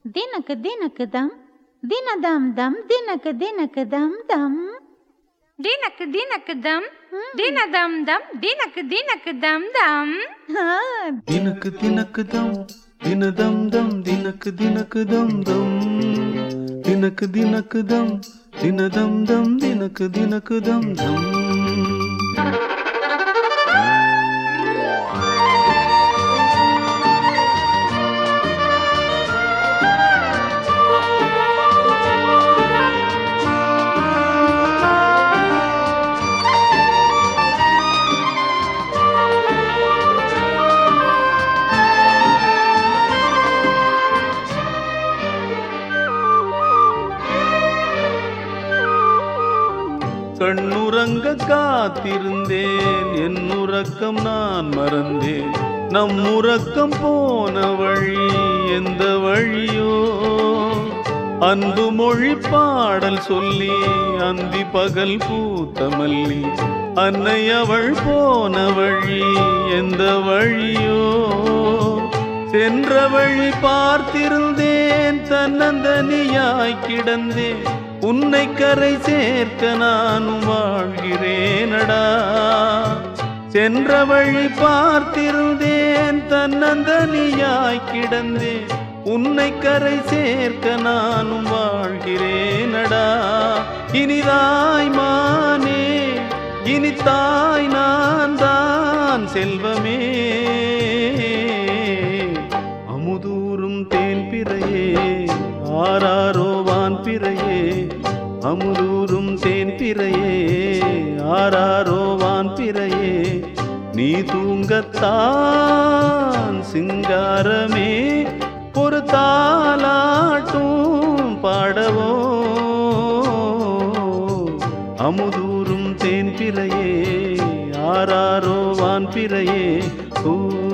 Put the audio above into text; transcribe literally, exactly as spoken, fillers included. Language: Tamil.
தினக்கு தினக்கு தம் தினதம் தம் தினக்கு தினக்கு தம் தம் தினக்கு தினக்கு தம் தினதம் தம் தினக்கு தினக்கு தம் தம் தினக்கு தினக்கு தம் தினதம் தம் தினக்கு தினக்கு தம் தம் தினக்கு தினக்கு தம் தினதம் தம் தினக்கு தினக்கு தம் தம். கண்ணுறங்க காத்திருந்தேன், என் உறக்கம் நான் மறந்தேன். நம் உறக்கம் போன வழி எந்த வழியோ? அன்பு மொழி பாடல் சொல்லி அந்தி பகல் பூத்த மல்லி, அன்னை அவள் போன வழி எந்த வழியோ? சென்ற வழி பார்த்திருந்தேன், தன்னந்தனியாய் கிடந்தேன். உன்னை கரை சேர்க்க நானும் வாழ்கிறேனடா. சென்ற வழி பார்த்திருந்தேன், தன்னந்தனியாய் கிடந்தேன். உன்னை கரை சேர்க்க நானும் வாழ்கிறேனடா. இனிதாய் மானே, இனி தாய் நான் தான் செல்வமே. அமுதூரும் தேன் பிறையே, ஆராரோ வான் பிறையே. அமுதூரும் தேன் பிறையே, ஆராரோ வான் பிறையே. நீ தூங்கத்தான் சிங்காரமே, ஒரு தாலாட்டும் பாடவோ. அமுதூரும் தேன் பிறையே, ஆராரோ வான் பிறையே. ஓ